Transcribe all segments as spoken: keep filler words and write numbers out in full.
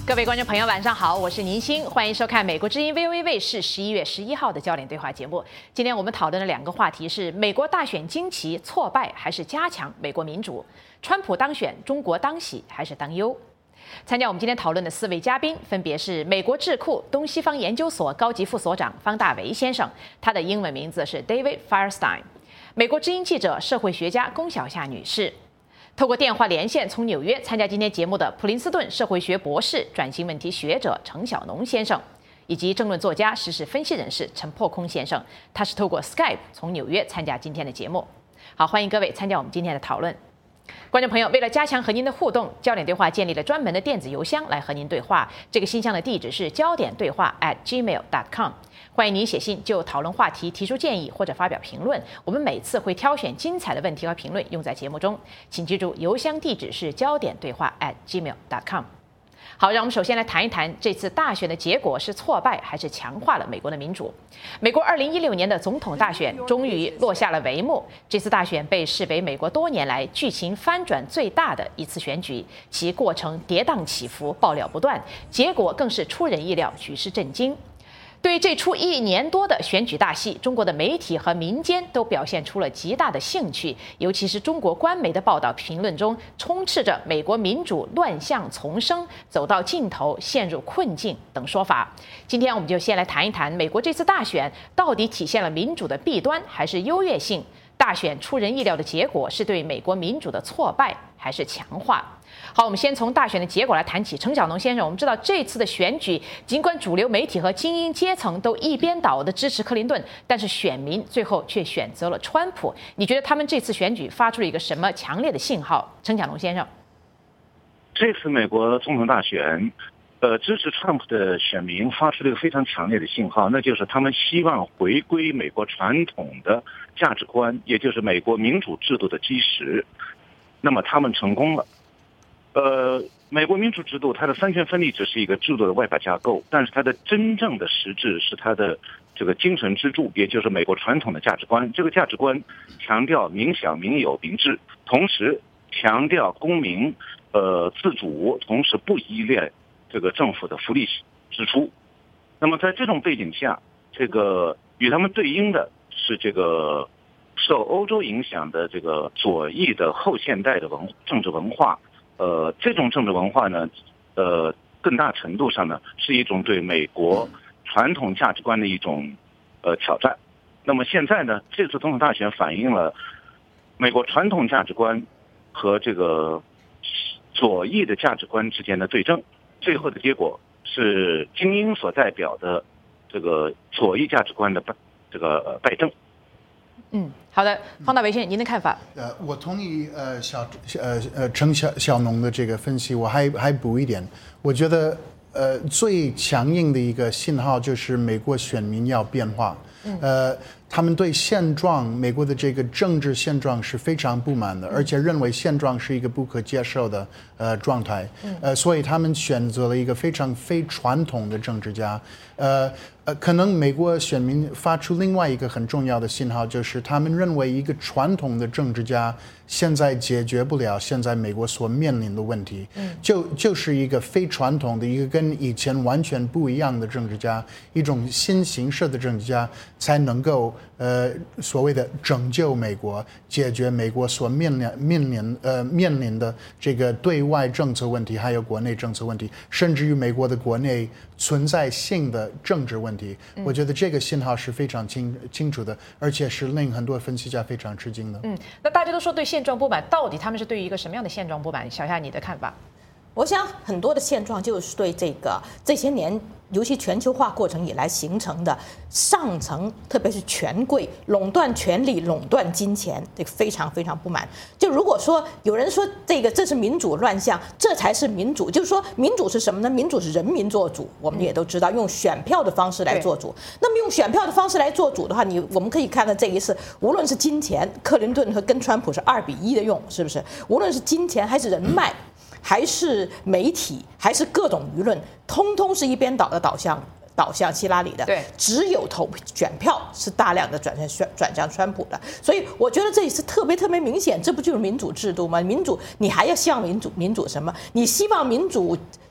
各位观众朋友，晚上好，我是宁欣，欢迎收看美国之音 V O A 卫视十一月十一号的焦点对话节目。今天我们讨论的两个话题是：美国大选惊奇挫败，还是加强美国民主？川普当选，中国当喜还是当忧？参加我们今天讨论的四位嘉宾，分别是美国智库东西方研究所高级副所长方大为先生，他的英文名字是 David Firestein； 美国之音记者、社会学家龚小夏女士。透过电话连线从纽约参加今天节目的普林斯顿社会学博士、转型问题学者程小农先生，以及政论作家、时事分析人士陈破空先生，他是透过 Skype 从纽约参加今天的节目。好，欢迎各位参加我们今天的讨论。观众朋友，为了加强和您的互动，焦点对话建立了专门的电子邮箱来和您对话。这个信箱的地址是焦点对话 at gmail dot com。欢迎您写信就讨论话题提出建议或者发表评论，我们每次会挑选精彩的问题和评论用在节目中。请记住，邮箱地址是焦点对话 at gmail dot com。好，让我们首先来谈一谈这次大选的结果是挫败还是强化了美国的民主。美国二零一六年的总统大选终于落下了帷幕，这次大选被视为美国多年来剧情翻转最大的一次选举，其过程跌宕起伏，爆料不断，结果更是出人意料，举世震惊。对这出一年多的选举大戏，中国的媒体和民间都表现出了极大的兴趣，尤其是中国官媒的报道评论中，充斥着美国民主乱象丛生、走到尽头、陷入困境等说法。今天我们就先来谈一谈美国这次大选到底体现了民主的弊端还是优越性？大选出人意料的结果是对美国民主的挫败还是强化？好，我们先从大选的结果来谈起。程小农先生，我们知道这次的选举，尽管主流媒体和精英阶层都一边倒的支持克林顿，但是选民最后却选择了川普。你觉得他们这次选举发出了一个什么强烈的信号？程小农先生， 这次美国总统大选，呃，支持川普的选民发出了一个非常强烈的信号，那就是他们希望回归美国传统的价值观，也就是美国民主制度的基石。那么他们成功了。呃，美国民主制度它的三权分立只是一个制度的外表架构，但是它的真正的实质是它的这个精神支柱，也就是美国传统的价值观。这个价值观强调民享、民有、民治，同时强调公民呃自主，同时不依赖这个政府的福利支出。那么在这种背景下，这个与他们对应的是这个受欧洲影响的这个左翼的后现代的文政治文化。呃，这种政治文化呢，呃，更大程度上呢，是一种对美国传统价值观的一种呃挑战。那么现在呢，这次总统大选反映了美国传统价值观和这个左翼的价值观之间的对争，最后的结果是精英所代表的这个左翼价值观的败这个败阵。 嗯，好的，方大为先生，您的看法？ 呃，我同意呃小呃呃程小小农的这个分析，我还还补一点，我觉得呃最强硬的一个信号就是美国选民要变化，呃，他们对现状，美国的这个政治现状是非常不满的，而且认为现状是一个不可接受的呃状态，呃，所以他们选择了一个非常非传统的政治家，呃。呃，可能美国选民发出另外一个很重要的信号，就是他们认为一个传统的政治家现在解决不了现在美国所面临的问题，嗯，就就是一个非传统的一个跟以前完全不一样的政治家，一种新形式的政治家才能够呃所谓的拯救美国，解决美国所面临面临呃面临的这个对外政策问题，还有国内政策问题，甚至于美国的国内存在性的政治问题。我觉得这个信号是非常清清楚的，而且是令很多分析家非常吃惊的。 嗯，那大家都说对现状不满，到底他们是对于一个什么样的现状不满？小夏，你的看法？ 我想很多的现状就是对这个这些年，尤其全球化过程以来形成的上层，特别是权贵垄断权力、垄断金钱，这个非常非常不满。就如果说有人说这个这是民主乱象，这才是民主，就是说民主是什么呢？民主是人民做主，我们也都知道，用选票的方式来做主。那么用选票的方式来做主的话，你我们可以看到这一次，无论是金钱，克林顿和跟川普是二比一的用，是不是？无论是金钱还是人脉。还是媒体，还是各种舆论，通通是一边倒的导向导向希拉里的， 对， 只有投选票是大量的转向转向川普的，所以我觉得这也是特别特别明显，这不就是民主制度吗？民主你还要希望民主民主什么？你希望民主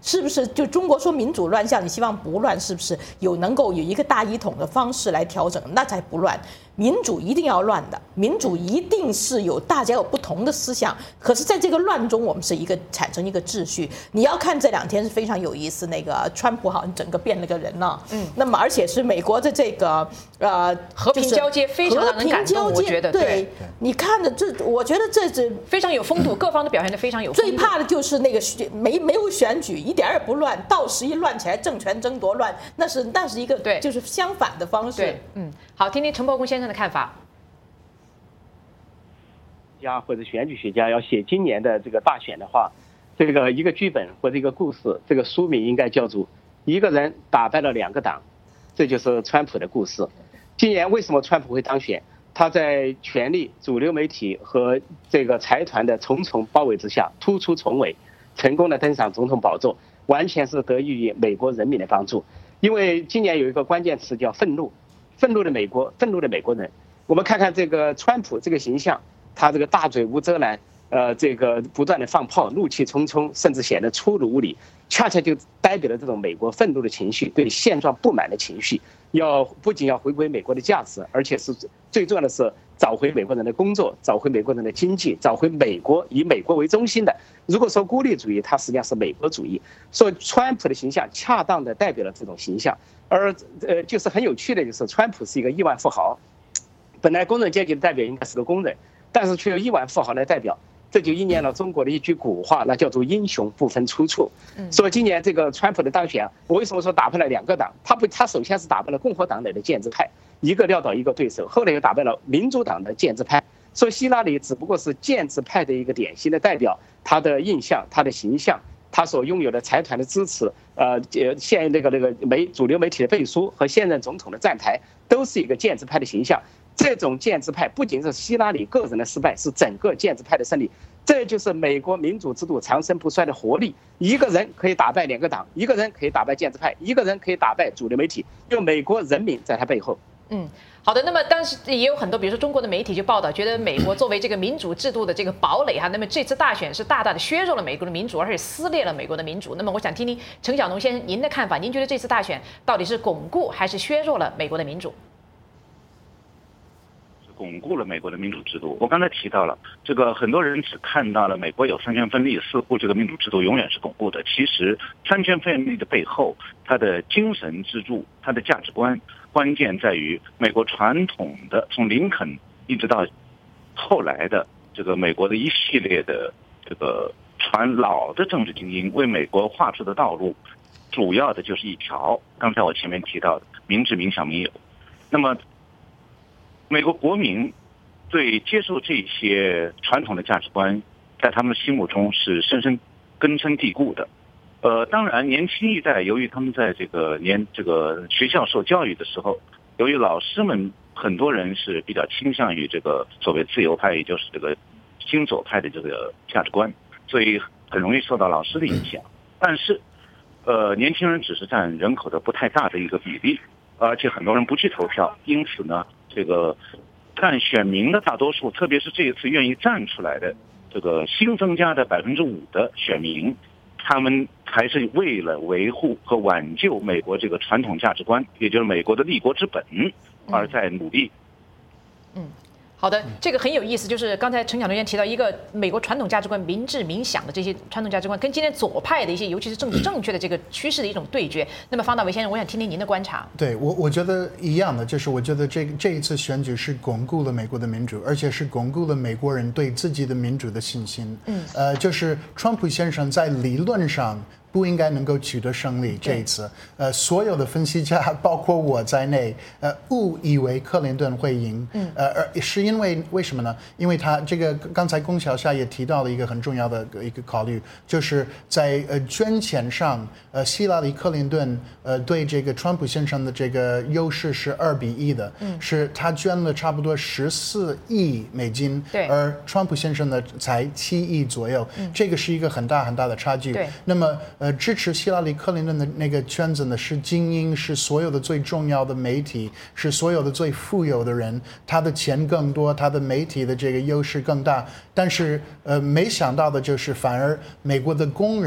是不是就中国说民主乱象，你希望不乱，是不是有能够有一个大一统的方式来调整，那才不乱。民主一定要乱的，民主一定是有大家有不同的思想，可是在这个乱中，我们是一个产生一个秩序。你要看这两天是非常有意思，那个川普好像整个变了个人了，嗯，那么而且是美国的这个呃和平交接非常让人感动，我觉得对，你看的这，我觉得这是非常有风度，各方都表现得非常有风度。 最怕的就是那个没没有选举，一点也不乱，到时一乱起来，政权争夺乱，那是那是一个对，就是相反的方式。 对，嗯，好，听听陈伯公先生的看法。 家或者选举学家要写今年的这个大选的话，这个一个剧本或者一个故事，这个书名应该叫做《一个人打败了两个党》，这就是川普的故事。今年为什么川普会当选？他在权力、主流媒体和这个财团的重重包围之下突出重围，成功的登上总统宝座，完全是得益于美国人民的帮助。因为今年有一个关键词叫愤怒，愤怒的美国，愤怒的美国人。我们看看这个川普这个形象，他这个大嘴无遮拦，呃，这个不断的放炮，怒气冲冲，甚至显得粗鲁无礼，恰恰就代表了这种美国愤怒的情绪，对现状不满的情绪。要不仅要回归美国的价值，而且是最重要的是找回美国人的工作，找回美国人的经济，找回美国以美国为中心的。如果说孤立主义，它实际上是美国主义。所以川普的形象恰当的代表了这种形象。而呃，就是很有趣的就是，川普是一个亿万富豪，本来工人阶级的代表应该是个工人，但是却有亿万富豪来代表。这就应验了中国的一句古话，那叫做英雄不分出处。所以今年这个川普的当选，我为什么说打败了两个党？他不，他首先是打败了共和党内的建制派，一个撂倒一个对手，后来又打败了民主党的建制派。所以希拉里只不过是建制派的一个典型的代表，他的印象、他的形象、他所拥有的财团的支持，呃，现那个那个媒主流媒体的背书和现任总统的站台，都是一个建制派的形象。这种建制派不仅是希拉里个人的失败，是整个建制派的胜利。这就是美国民主制度长盛不衰的活力。一个人可以打败两个党，一个人可以打败建制派，一个人可以打败主流媒体，因为美国人民在他背后。 嗯，好的。那么，但是也有很多，比如说中国的媒体就报道，觉得美国作为这个民主制度的这个堡垒哈，那么这次大选是大大的削弱了美国的民主，而且撕裂了美国的民主。那么，我想听听陈小农先生您的看法，您觉得这次大选到底是巩固还是削弱了美国的民主？ 巩固了美国的民主制度。我刚才提到了这个，很多人只看到了美国有三权分立，似乎这个民主制度永远是巩固的。其实三权分立的背后，它的精神支柱、它的价值观，关键在于美国传统的从林肯一直到后来的这个美国的一系列的这个传老的政治精英为美国画出的道路，主要的就是一条，刚才我前面提到的民治、民享、民有。那么美国国民对接受这些传统的价值观，在他们的心目中是深深根深蒂固的。呃，当然，年轻一代由于他们在这个年这个学校受教育的时候，由于老师们很多人是比较倾向于这个所谓自由派，也就是这个新左派的这个价值观，所以很容易受到老师的影响。但是，呃，年轻人只是占人口的不太大的一个比例，而且很多人不去投票，因此呢。这个占选民的大多数，特别是这一次愿意站出来的这个新增加的百分之五的选民，他们还是为了维护和挽救美国这个传统价值观，也就是美国的立国之本，而在努力。 嗯。好的，这个很有意思，就是刚才陈小农先提到一个美国传统价值观民治民享的这些传统价值观，跟今天左派的一些，尤其是政治正确的这个趋势的一种对决。那么方大为先生，我想听听您的观察。 对我，我觉得一样的，就是我觉得这这一次选举是巩固了美国的民主，而且是巩固了美国人对自己的民主的信心。嗯，呃，就是川普先生在理论上不应该能够取得胜利。这一次，呃，所有的分析家，包括我在内，呃，误以为克林顿会赢。嗯，呃，而是因为为什么呢？因为他这个刚才龚小夏也提到了一个很重要的一个考虑，就是在呃捐钱上，呃，希拉里·克林顿呃对这个川普先生的这个优势是二比一的，嗯，是他捐了差不多十四亿美金， 对， 而川普先生呢才七亿左右，嗯，这个是一个很大很大的差距。 对， 那么。呃，支持希拉里·克林顿的那个圈子呢，是精英，是所有的最重要的媒体，是所有的最富有的人，他的钱更多，他的媒体的这个优势更大。但是，呃，没想到的就是，反而美国的工人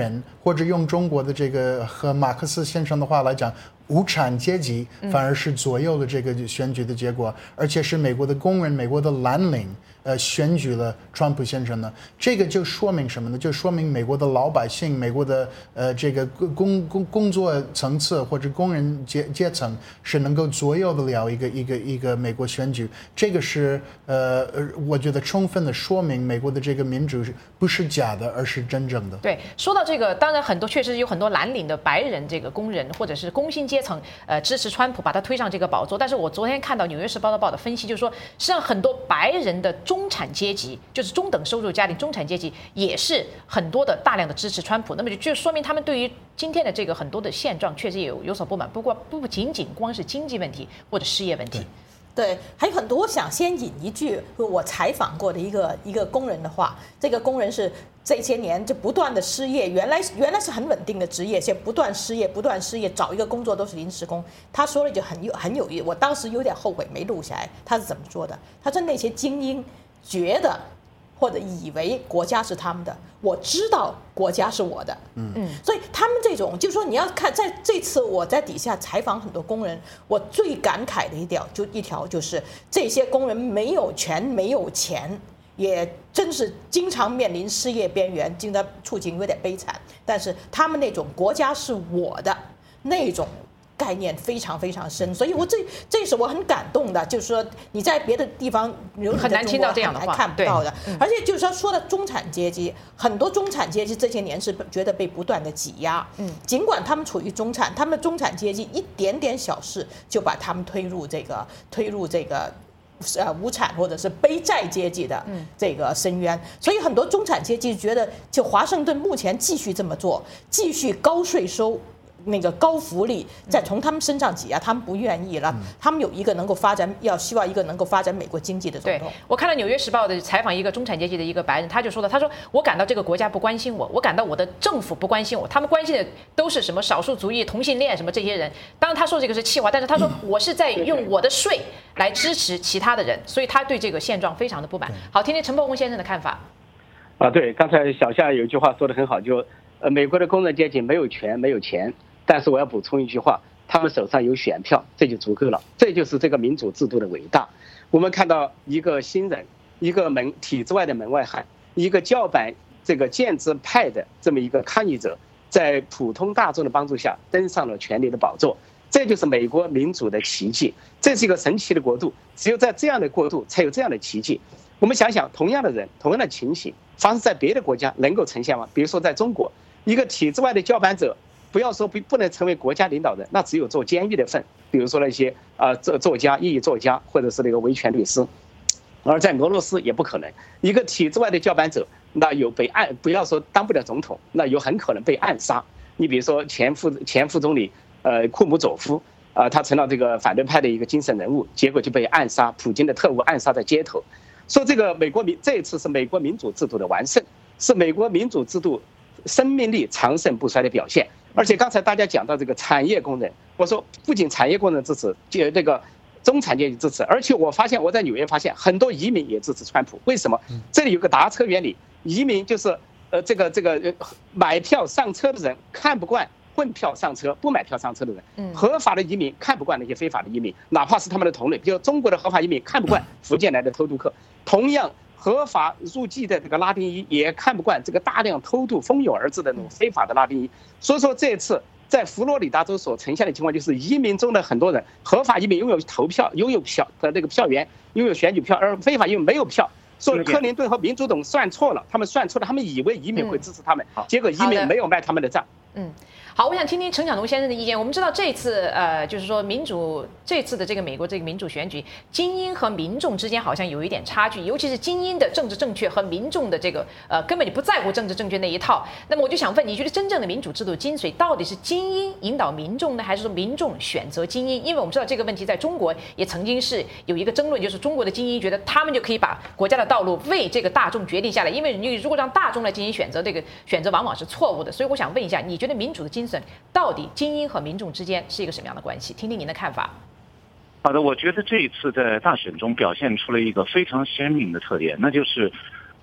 或者用中国的这个和马克思先生的话来讲，无产阶级反而是左右了这个选举的结果，而且是美国的工人、美国的蓝领，呃，选举了川普先生呢。这个就说明什么呢？就说明美国的老百姓、美国的呃这个工工工作层次或者工人阶阶层是能够左右得了一个一个一个美国选举。这个是呃呃，我觉得充分的说明美国的这个民主不是假的，而是真正的。 对，说到这个，当然很多确实有很多蓝领的白人这个工人或者是工薪阶层，呃，支持川普，把他推上这个宝座。但是我昨天看到《纽约时报》的报道分析，就是说，实际上很多白人的中产阶级，就是中等收入家庭中产阶级，也是很多的大量的支持川普。那么就就说明他们对于今天的这个很多的现状确实也有有所不满。不过不仅仅光是经济问题或者失业问题。 对，还有很多。我想先引一句我采访过的一个一个工人的话，这个工人是这些年就不断的失业，原来原来是很稳定的职业，现在不断失业，不断失业，找一个工作都是临时工。他说了一句很有很有意思，我当时有点后悔没录下来。他是怎么说的？他说那些精英觉得或者以为国家是他们的，我知道国家是我的。嗯嗯，所以他们这种就是说，你要看在这次我在底下采访很多工人，我最感慨的一条就一条就是这些工人没有权没有钱，也真是经常面临失业边缘，经常处境有点悲惨。但是他们那种国家是我的那种概念非常非常深，所以我这这是我很感动的，就是说你在别的地方很难听到这样的话， 还看不到的。而且就是说说的中产阶级，很多中产阶级这些年是觉得被不断的挤压，嗯，尽管他们处于中产，他们中产阶级一点点小事就把他们推入这个推入这个。呃，无产或者是背债阶级的这个深渊，所以很多中产阶级觉得，就华盛顿目前继续这么做，继续高税收。那个高福利再从他们身上挤压，他们不愿意了。他们有一个能够发展，要希望一个能够发展美国经济的总统。 对，我看了《纽约时报》的采访一个中产阶级的一个白人，他就说了，他说我感到这个国家不关心我，我感到我的政府不关心我，他们关心的都是什么少数族裔、同性恋什么这些人。当然他说这个是气话，但是他说我是在用我的税来支持其他的人，所以他对这个现状非常的不满。好，听听陈伯宏先生的看法。 啊，对，刚才小夏有一句话说得很好，就呃，美国的工人阶级没有权没有钱。但是我要补充一句话，他们手上有选票，这就足够了。这就是这个民主制度的伟大。我们看到一个新人，一个门体制外的门外汉，一个叫板这个建制派的这么一个抗议者，在普通大众的帮助下登上了权力的宝座。这就是美国民主的奇迹，这是一个神奇的国度。只有在这样的国度，才有这样的奇迹。我们想想，同样的人，同样的情形，发生在别的国家能够呈现吗？比如说在中国，一个体制外的叫板者。不要说不不能成为国家领导人，那只有做监狱的份。比如说那些啊作作家、异议作家，或者是那个维权律师。而在俄罗斯也不可能，一个体制外的叫板者，那有被暗，不要说当不了总统，那有很可能被暗杀。你比如说前副前副总理呃库姆佐夫啊、呃，他成了这个反对派的一个精神人物，结果就被暗杀，普京的特务暗杀在街头。说这个美国民这一次是美国民主制度的完胜，是美国民主制度生命力长盛不衰的表现。而且刚才大家讲到这个产业工人，我说不仅产业工人支持，就这个中产阶级支持，而且我发现我在纽约发现很多移民也支持川普。为什么？这里有个达车原理，移民就是呃这个这个买票上车的人看不惯混票上车不买票上车的人，合法的移民看不惯那些非法的移民，哪怕是他们的同类，比如中国的合法移民看不惯福建来的偷渡客，同样。合法入籍的这个拉丁裔也看不惯这个大量偷渡蜂拥而至的那种非法的拉丁裔，所以说这次在佛罗里达州所呈现的情况就是移民中的很多人，合法移民拥有投票、拥有票的那个票源、拥有选举票，而非法移民没有票。所以克林顿和民主党算错了，他们算错了，他们以为移民会支持他们，结果移民没有卖他们的账。 嗯。好，我想听听陈晓农先生的意见。我们知道这次呃，就是说民主这次的这个美国这个民主选举，精英和民众之间好像有一点差距，尤其是精英的政治正确和民众的这个呃根本你不在乎政治正确那一套。那么我就想问，你觉得真正的民主制度精髓到底是精英引导民众呢，还是说民众选择精英？因为我们知道这个问题在中国也曾经是有一个争论，就是中国的精英觉得他们就可以把国家的道路为这个大众决定下来，因为你如果让大众来进行选择，这个选择往往是错误的。所以我想问一下，你觉得民主的精髓到底精英和民众之间是一个什么样的关系？听听您的看法。 好的，我觉得这一次在大选中表现出了一个非常鲜明的特点，那就是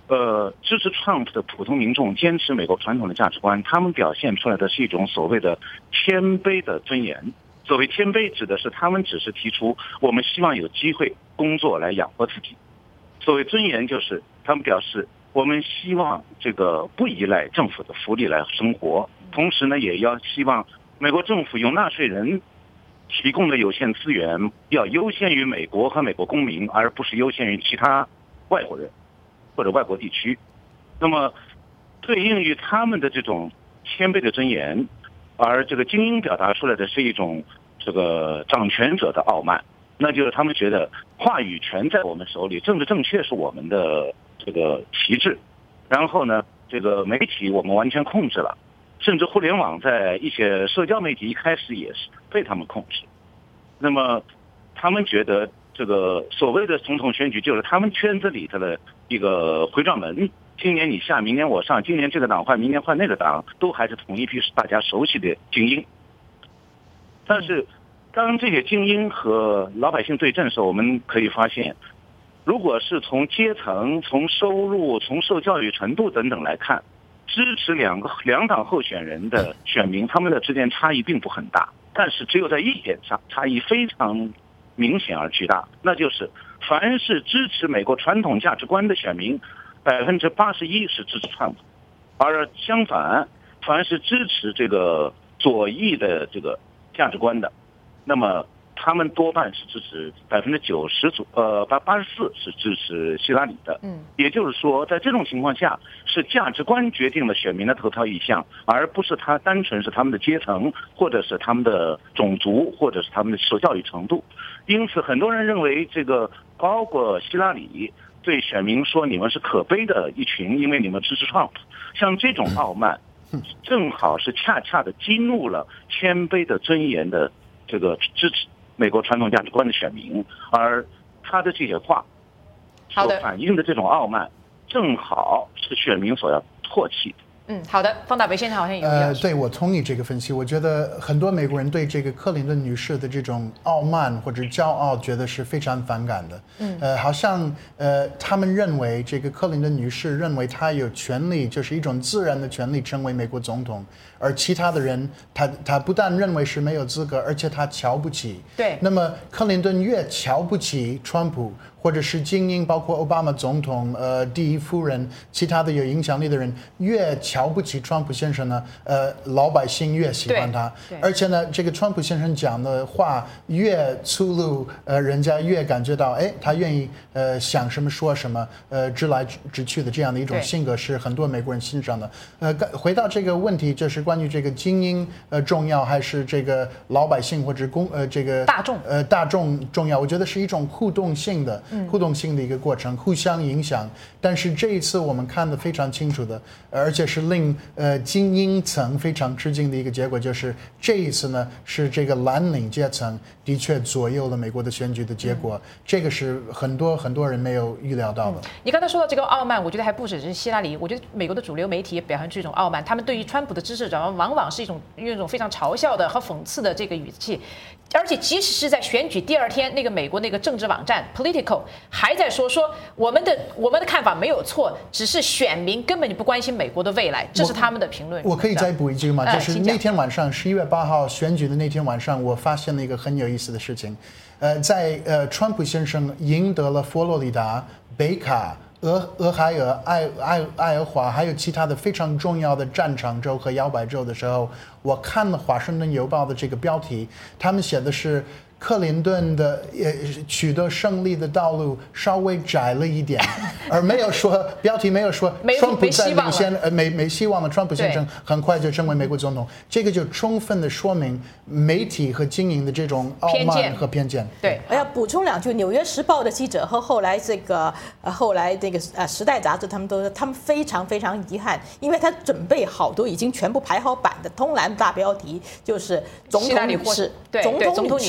呃，支持 Trump 的普通民众坚持美国传统的价值观，他们表现出来的是一种所谓的谦卑的尊严。所谓谦卑，指的是他们只是提出我们希望有机会工作来养活自己。所谓尊严，就是他们表示我们希望这个不依赖政府的福利来生活，同时呢，也要希望美国政府用纳税人提供的有限资源要优先于美国和美国公民，而不是优先于其他外国人或者外国地区。那么对应于他们的这种谦卑的尊严，而这个精英表达出来的是一种这个掌权者的傲慢，那就是他们觉得话语权在我们手里，政治正确是我们的这个旗帜，然后呢，这个媒体我们完全控制了，甚至互联网在一些社交媒体一开始也是被他们控制。那么他们觉得这个所谓的总统选举就是他们圈子里头的一个回转门，今年你下，明年我上，今年这个党换，明年换那个党，都还是同一批大家熟悉的精英。但是当这些精英和老百姓对阵的时候，我们可以发现，如果是从阶层、从收入、从受教育程度等等来看，支持两个两党候选人的选民，他们的之间差异并不很大，但是只有在一点上差异非常明显而巨大，那就是凡是支持美国传统价值观的选民，百分之八十一是支持川普，而相反，凡是支持这个左翼的这个价值观的，那么他们多半是支持百分之九十左呃八八十四是支持希拉里的。嗯，也就是说，在这种情况下，是价值观决定了选民的投票意向，而不是他单纯是他们的阶层，或者是他们的种族，或者是他们的受教育程度。因此，很多人认为这个包括希拉里对选民说你们是可悲的一群，因为你们支持 Trump， 像这种傲慢，正好是恰恰的激怒了谦卑的尊严的这个支持美国传统价值观的选民，而他的这些话所反映的这种傲慢，正好是选民所要唾弃的。 嗯，好的，方大为先生好像有呃，对，我同意这个分析。我觉得很多美国人对这个克林顿女士的这种傲慢或者骄傲，觉得是非常反感的。嗯，呃，好像呃，他们认为这个克林顿女士认为她有权利，就是一种自然的权利，成为美国总统，而其他的人，他他不但认为是没有资格，而且他瞧不起。 对。 那么克林顿越瞧不起川普，或者是精英，包括奥巴马总统、呃第一夫人，其他的有影响力的人，越瞧不起川普先生呢，呃，老百姓越喜欢他。而且呢，这个川普先生讲的话越粗鲁，呃，人家越感觉到，哎，他愿意呃想什么说什么，呃，直来直去的这样的一种性格是很多美国人欣赏的。呃，回到这个问题，就是关于这个精英呃重要还是这个老百姓或者公呃这个大众呃大众重要？我觉得是一种互动性的。互动性的一个过程，互相影响。但是这一次我们看得非常清楚的，而且是令呃精英层非常吃惊的一个结果，就是这一次呢是这个蓝领阶层的确左右了美国的选举的结果，嗯、这个是很多很多人没有预料到的。 嗯、你刚才说到这个傲慢，我觉得还不只是希拉里，我觉得美国的主流媒体也表现出一种傲慢，他们对于川普的支持者往往是一种用一种非常嘲笑的和讽刺的这个语气。而且即使是在选举第二天，那个美国那个政治网站 Politico 还在说说我们的我们的看法没有错，只是选民根本就不关心美国的未来，这是他们的评论。 我, 我可以再补一句吗？呃、就是那天晚上十一月八号选举的那天晚上，我发现了一个很有意思的事情。呃，在呃川普先生赢得了佛罗里达、北卡、俄俄亥俄、爱爱爱荷华，还有其他的非常重要的战场州和摇摆州的时候，我看了《华盛顿邮报》的这个标题，他们写的是克林顿的呃取得胜利的道路稍微窄了一点，而没有说标题没有说川普在领先，呃没没希望了，川普先生很快就成为美国总统，这个就充分的说明媒体和经营的这种傲慢和偏见。 对， 我要补充两句，《纽约时报》的记者和后来这个呃后来这个呃《时代》杂志，他们都说他们非常非常遗憾，因为他准备好多已经全部排好版的通栏大标题，就是总统女士， 对，总统女士，对。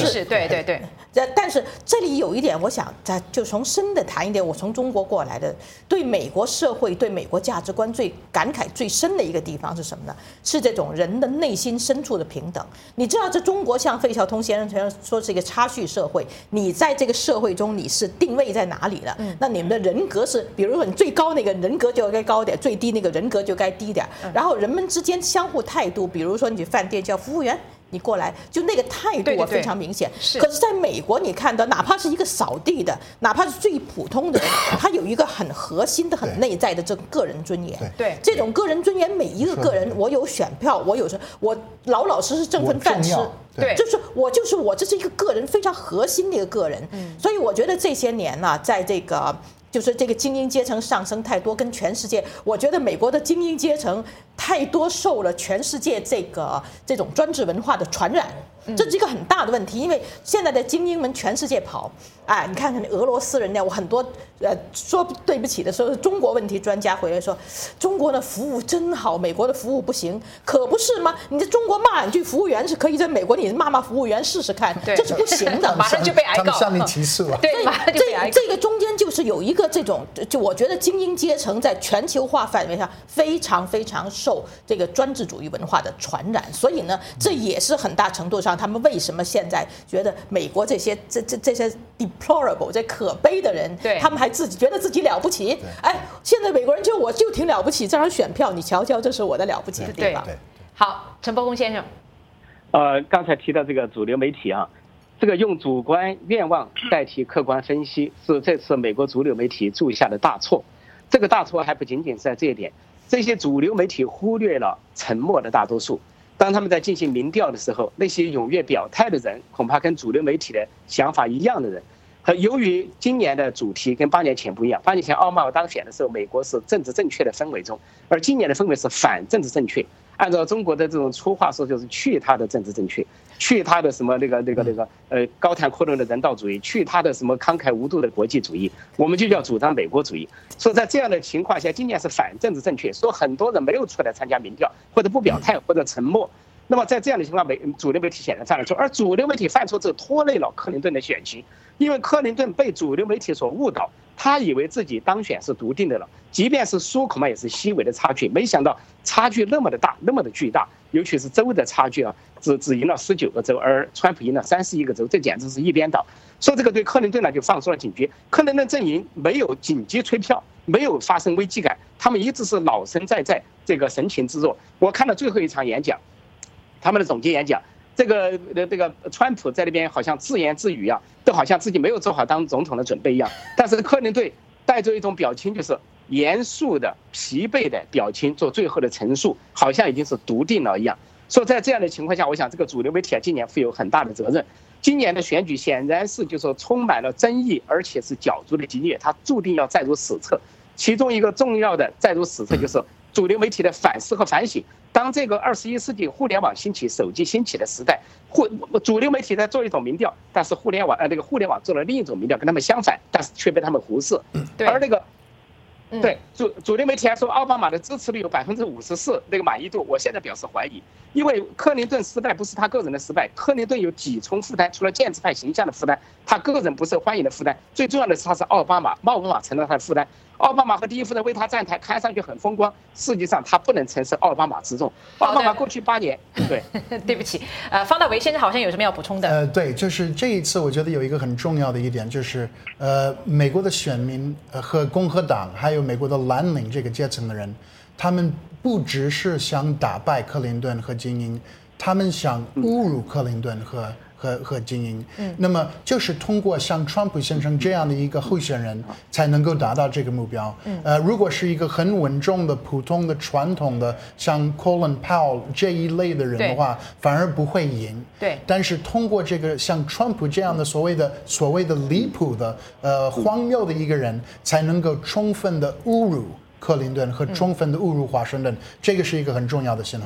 对对对。 这但是这里有一点，我想在就从深的谈一点，我从中国过来的，对美国社会、对美国价值观最感慨最深的一个地方是什么呢？是这种人的内心深处的平等。你知道，这中国像费孝通先生说是一个差序社会，你在这个社会中你是定位在哪里了？嗯、那你们的人格是，比如说你最高那个人格就该高点，最低那个人格就该低点。然后人们之间相互态度，比如说你去饭店叫服务员。你过来，就那个态度啊非常明显。 是。 可是在美国，你看到哪怕是一个扫地的，哪怕是最普通的人，他有一个很核心的、很内在的这个个人尊严。 对。 这种个人尊严，每一个个人，我有选票，我有什，我老老实实挣份饭吃。 对。 就是我，就是我，这是一个个人非常核心的一个个人。嗯。所以我觉得这些年呢、啊，在这个。就是这个精英阶层上升太多，跟全世界，我觉得美国的精英阶层太多受了全世界这个这种专制文化的传染，这是一个很大的问题。因为现在的精英们全世界跑，哎，你看看俄罗斯人呢，我很多呃说对不起的时候，中国问题专家回来说，中国的服务真好，美国的服务不行，可不是吗？你在中国骂两句服务员是可以，在美国你骂骂服务员试试看，这是不行的， 马上就被挨告， 他们向你提示了。 对，马上就被挨告。 这个中间就是有一个。这种就我觉得精英阶层在全球化范围上非常非常受这个专制主义文化的传染，所以呢，这也是很大程度上他们为什么现在觉得美国这些这这这些 deplorable 这可悲的人， 对， 他们还自己觉得自己了不起。哎，现在美国人就我就挺了不起，这张选票你瞧瞧，这是我的了不起的地方。 对，好，陈伯公先生， 呃，刚才提到这个主流媒体啊。这个用主观愿望代替客观分析，是这次美国主流媒体铸下的大错。这个大错还不仅仅是在这一点，这些主流媒体忽略了沉默的大多数。当他们在进行民调的时候，那些踊跃表态的人，恐怕跟主流媒体的想法一样的人。和由于今年的主题跟八年前不一样，八年前奥巴马当选的时候，美国是政治正确的氛围中，而今年的氛围是反政治正确。按照中国的这种粗话说，就是去他的政治正确，去他的什么那个那个那个呃高谈阔论的人道主义，去他的什么慷慨无度的国际主义，我们就叫主张美国主义。所以在这样的情况下，今年是反政治正确，说很多人没有出来参加民调，或者不表态，或者沉默。那么在这样的情况，美主流媒体显然犯了错，而主流媒体犯错之后拖累了克林顿的选情，因为克林顿被主流媒体所误导，他以为自己当选是笃定的了，即便是输，恐怕也是细微的差距，没想到差距那么的大，那么的巨大，尤其是州的差距啊，只只赢了十九个州，而川普赢了三十一个州，这简直是一边倒。所以这个对克林顿呢就放出了警觉，克林顿阵营没有紧急催票，没有发生危机感，他们一直是老神在在，这个神情自若。我看了最后一场演讲。他们的总结演讲，这个这个川普在那边好像自言自语一样，都好像自己没有做好当总统的准备一样。但是克林顿带着一种表情，就是严肃的、疲惫的表情做最后的陈述，好像已经是笃定了一样。所以在这样的情况下，我想这个主流媒体啊，今年负有很大的责任。今年的选举显然是就是说充满了争议，而且是角逐的激烈，它注定要载入史册。其中一个重要的载入史册就是主流媒体的反思和反省。当这个二十一世纪互联网兴起、手机兴起的时代，互主流媒体在做一种民调，但是互联网呃那个互联网做了另一种民调，跟他们相反，但是却被他们忽视。而那个。对主主流媒体还说奥巴马的支持率有百分之五十四，那个满意度，我现在表示怀疑，因为克林顿失败不是他个人的失败，克林顿有几重负担，除了建制派形象的负担，他个人不受欢迎的负担，最重要的是他是奥巴马，奥巴马承认他的负担。奥巴马和第一夫人为他站台，看上去很风光，实际上他不能承受奥巴马之重。奥巴马过去八年，对， 对不起，呃，方大为先生好像有什么要补充的？ 呃，对，就是这一次，我觉得有一个很重要的一点，就是呃，美国的选民呃和共和党还有美国的蓝领这个阶层的人，他们不只是想打败克林顿和精英，他们想侮辱克林顿和。和和精英，嗯，那么就是通过像川普先生这样的一个候选人，才能够达到这个目标。嗯，呃，如果是一个很稳重的、普通的、传统的，像 Colin Powell 这一类的人的话，反而不会赢。 对， 但是通过这个像川普这样的所谓的所谓的离谱的、呃荒谬的一个人，才能够充分的侮辱克林顿和充分的侮辱华盛顿，这个是一个很重要的信号。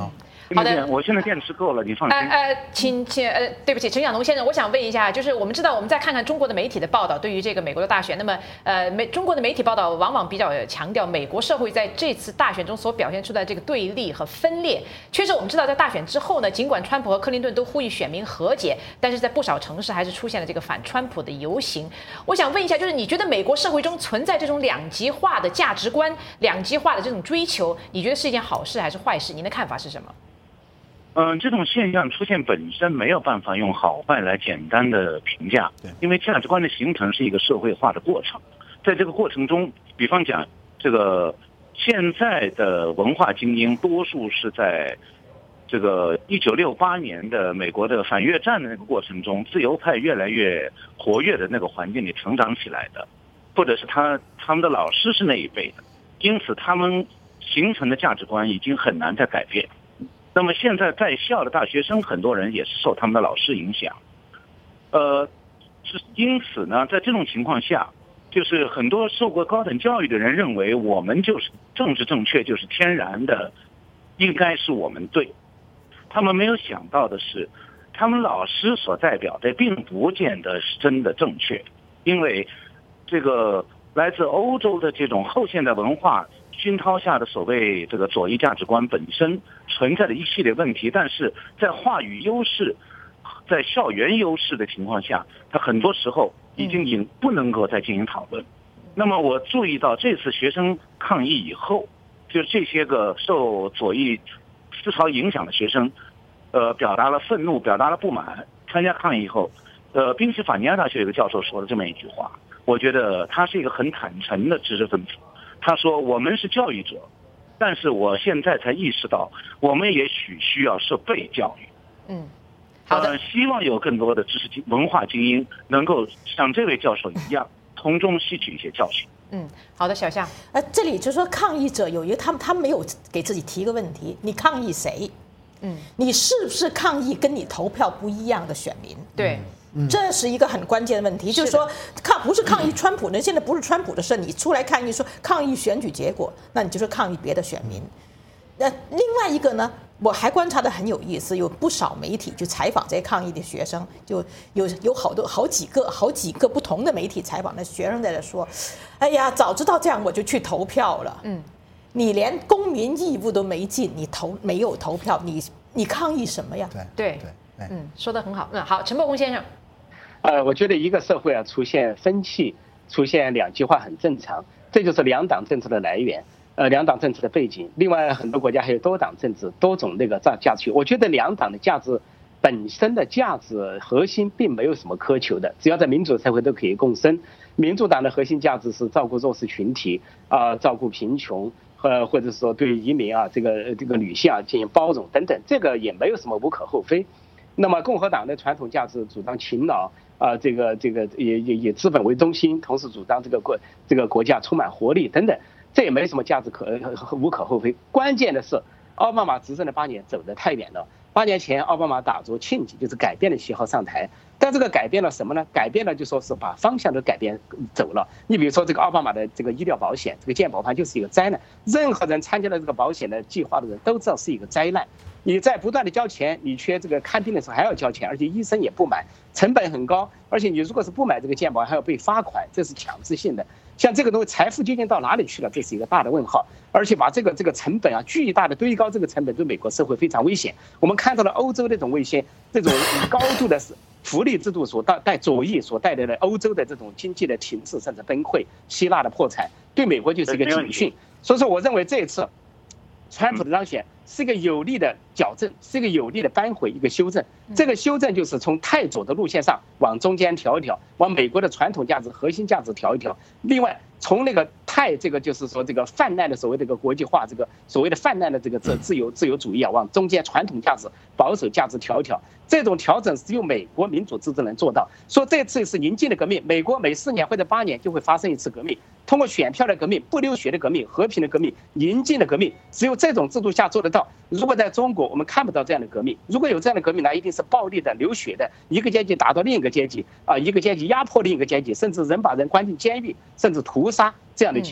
好的， 我现在电池够了，你放心。 呃呃，请请呃，对不起，陈小农先生，我想问一下，就是我们知道，我们再看看中国的媒体的报道，对于这个美国的大选，那么呃，美中国的媒体报道往往比较强调美国社会在这次大选中所表现出的这个对立和分裂。确实，我们知道在大选之后呢，尽管川普和克林顿都呼吁选民和解，但是在不少城市还是出现了这个反川普的游行。我想问一下，就是你觉得美国社会中存在这种两极化的价值观、两极化的这种追求，你觉得是一件好事还是坏事？您的看法是什么？ 嗯，这种现象出现本身没有办法用好坏来简单的评价，因为价值观的形成是一个社会化的过程。在这个过程中，比方讲，这个现在的文化精英多数是在这个一九六八年的美国的反越战的那个过程中，自由派越来越活跃的那个环境里成长起来的，或者是他他们的老师是那一辈的，因此他们形成的价值观已经很难再改变。那么现在在校的大学生，很多人也是受他们的老师影响，呃，是因此呢，在这种情况下，就是很多受过高等教育的人认为我们就是政治正确，就是天然的，应该是我们对。他们没有想到的是，他们老师所代表的并不见得是真的正确，因为这个来自欧洲的这种后现代文化熏陶下的所谓这个左翼价值观本身存在的一系列问题，但是在话语优势、在校园优势的情况下，它很多时候已经已不能够再进行讨论。那么我注意到这次学生抗议以后，就这些个受左翼思潮影响的学生，呃，表达了愤怒，表达了不满，参加抗议以后，呃，宾夕法尼亚大学有个教授说了这么一句话，我觉得他是一个很坦诚的知识分子。他说：“我们是教育者，但是我现在才意识到，我们也许需要受被教育。” 嗯，好的。 呃，希望有更多的知识文化精英能够像这位教授一样，从中吸取一些教训。 嗯，好的，小夏。 呃，这里就是说抗议者有一个，他们他没有给自己提一个问题：你抗议谁？嗯，你是不是抗议跟你投票不一样的选民？ 对。 这是一个很关键的问题，就是说，抗不是抗议川普呢？现在不是川普的事，你出来抗议说抗议选举结果，那你就是抗议别的选民。那另外一个呢，我还观察的很有意思，有不少媒体去采访这些抗议的学生，就有有好多好几个好几个不同的媒体采访的学生在这说：“哎呀，早知道这样我就去投票了。”嗯，你连公民义务都没尽，你投没有投票，你你抗议什么呀？ 对对对，嗯，说得很好。嗯，好，陈伯宏先生。 呃，我觉得一个社会啊出现分歧、出现两极化很正常，这就是两党政治的来源，呃，两党政治的背景。另外，很多国家还有多党政治、多种那个价价值。我觉得两党的价值本身的价值核心并没有什么苛求的，只要在民主社会都可以共生。民主党的核心价值是照顾弱势群体啊、呃，照顾贫穷。呃，或者说对移民啊，这个这个女性啊进行包容等等，这个也没有什么无可厚非。那么共和党的传统价值主张勤劳啊、呃，这个这个也也以资本为中心，同时主张这个国这个国家充满活力等等，这也没什么价值可无可厚非。关键的是，奥巴马执政的八年走得太远了。八年前，奥巴马打着庆忌，就是改变的旗号上台，但这个改变了什么呢？改变了就说是把方向都改变走了。你比如说这个奥巴马的这个医疗保险，这个健保盘就是一个灾难，任何人参加了这个保险的计划的人都知道是一个灾难。你在不断的交钱，你缺这个看病的时候还要交钱，而且医生也不买，成本很高，而且你如果是不买这个健保还要被罚款，这是强制性的。像这个东西财富究竟到哪里去了，这是一个大的问号，而且把这个这个成本啊巨大的堆高，这个成本对美国社会非常危险。我们看到了欧洲这种危险，这种高度的福利制度所带带左翼所带来的欧洲的这种经济的停滞甚至崩溃，希腊的破产，对美国就是一个警讯。所以说我认为这一次川普的当选是一个有力的矫正，是一个有力的扳回，一个修正。这个修正就是从太左的路线上往中间调一调，往美国的传统价值、核心价值调一调。另外，从那个太这个就是说这个泛滥的所谓这个国际化，这个所谓的泛滥的这个自自由自由主义啊，往中间传统价值、保守价值调一调。这种调整只有美国民主制度能做到。说这次是宁静的革命，美国每四年或者八年就会发生一次革命，通过选票的革命、不流血的革命、和平的革命、宁静的革命，只有这种制度下做得到。如果在中国，我们看不到这样的革命。如果有这样的革命呢，一定是暴力的、流血的，一个阶级打到另一个阶级啊，一个阶级压迫另一个阶级，甚至人把人关进监狱，甚至屠杀这样的情况。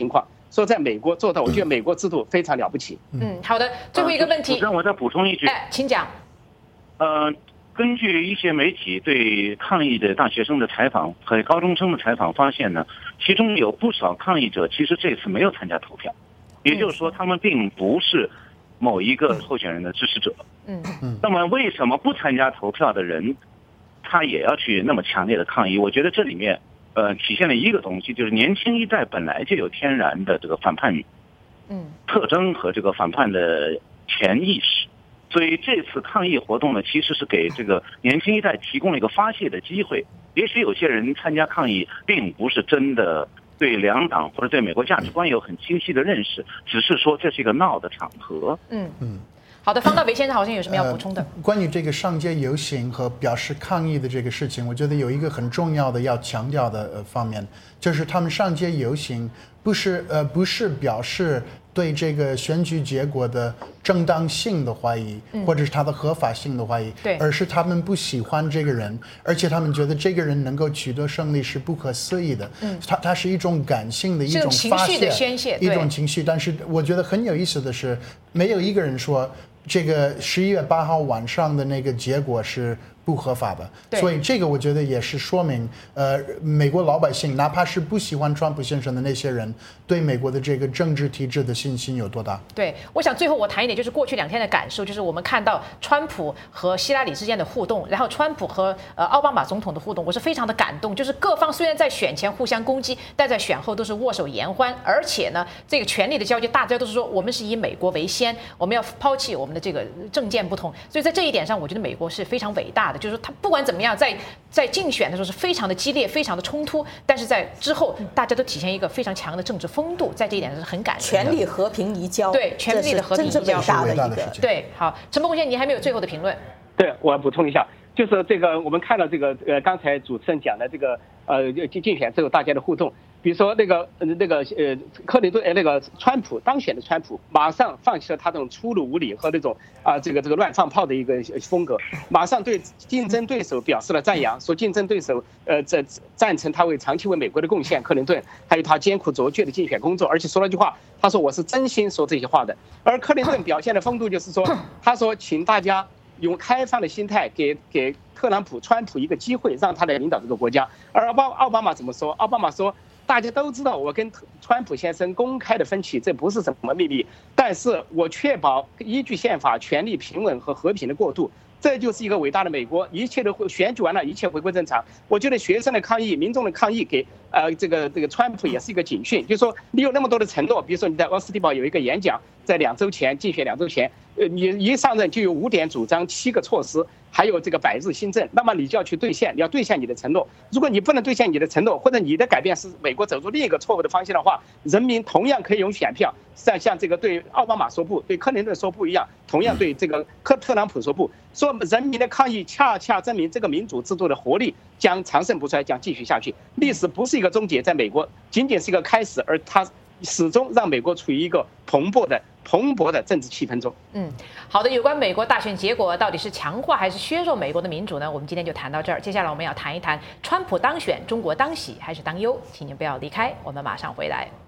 说在美国做到，我觉得美国制度非常了不起。 嗯，好的，最后一个问题， 让我再补充一句， 哎，请讲。 呃，根据一些媒体对抗议的大学生的采访和高中生的采访发现呢，其中有不少抗议者其实这次没有参加投票，也就是说他们并不是某一个候选人的支持者。 嗯嗯。那么为什么不参加投票的人，他也要去那么强烈的抗议？我觉得这里面呃体现了一个东西，就是年轻一代本来就有天然的这个反叛嗯特征和这个反叛的潜意识。所以这次抗议活动呢，其实是给这个年轻一代提供了一个发泄的机会。也许有些人参加抗议，并不是真的对两党或者对美国价值观有很清晰的认识，只是说这是一个闹的场合。 嗯嗯。好的，方道维先生好像有什么要补充的？ 呃、关于这个上街游行和表示抗议的这个事情，我觉得有一个很重要的要强调的呃方面，就是他们上街游行不是呃不是表示对这个选举结果的正当性的怀疑， 嗯、 或者是它的合法性的怀疑， 对， 而是他们不喜欢这个人，而且他们觉得这个人能够取得胜利是不可思议的。嗯，它它是一种感性的一种发泄， 情绪的宣泄， 一种情绪。但是我觉得很有意思的是，没有一个人说这个十一月八号晚上的那个结果是不合法的，所以这个我觉得也是说明，呃，美国老百姓哪怕是不喜欢川普先生的那些人，对美国的这个政治体制的信心有多大？ 对，我想最后我谈一点，就是过去两天的感受，就是我们看到川普和希拉里之间的互动，然后川普和呃奥巴马总统的互动，我是非常的感动。就是各方虽然在选前互相攻击，但在选后都是握手言欢，而且呢，这个权力的交接，大家都是说我们是以美国为先，我们要抛弃我们的这个政见不同。所以在这一点上，我觉得美国是非常伟大的。就是他不管怎么样，在在竞选的时候是非常的激烈，非常的冲突，但是在之后大家都体现一个非常强的政治风度，在这一点上是很感人的。 权力和平移交， 对，权力的和平移交， 这是伟大的一个。 对，好，陈伯公先生，您还没有最后的评论。 对，我要补充一下，就是这个我们看到这个呃，刚才主持人讲的这个呃竞竞选之后大家的互动。比如说那个呃那个呃克林顿呃那个川普当选的川普，马上放弃了他这种粗鲁无礼和那种啊这个这个乱放炮的一个风格，马上对竞争对手表示了赞扬，说竞争对手呃这赞成他为长期为美国的贡献，克林顿还有他艰苦卓绝的竞选工作，而且说了句话，他说我是真心说这些话的。而克林顿表现的风度就是说，他说请大家用开放的心态给给特朗普川普一个机会，让他来领导这个国家。而奥巴奥巴马怎么说？奥巴马说，大家都知道我跟川普先生公开的分歧，这不是什么秘密，但是我确保依据宪法权力平稳和和平的过渡，这就是一个伟大的美国。一切都会选举完了，一切回归正常。我觉得学生的抗议、民众的抗议给呃这个这个川普也是一个警讯，就是说你有那么多的承诺，比如说你在奥斯汀堡有一个演讲，在两周前竞选两周前，呃你一上任就有五点主张、七个措施。还有这个百日新政，那么你就要去兑现，你要兑现你的承诺。如果你不能兑现你的承诺，或者你的改变是美国走入另一个错误的方向的话，人民同样可以用选票，像像这个对奥巴马说不，对克林顿说不一样，同样对这个克特朗普说不。说人民的抗议恰恰证明这个民主制度的活力将长盛不衰，将继续下去。历史不是一个终结，在美国仅仅是一个开始，而它始终让美国处于一个蓬勃的。蓬勃的政治气氛中。 嗯，好的。有关美国大选结果到底是强化还是削弱美国的民主呢？我们今天就谈到这儿。接下来我们要谈一谈，川普当选，中国当喜还是当忧？请您不要离开，我们马上回来。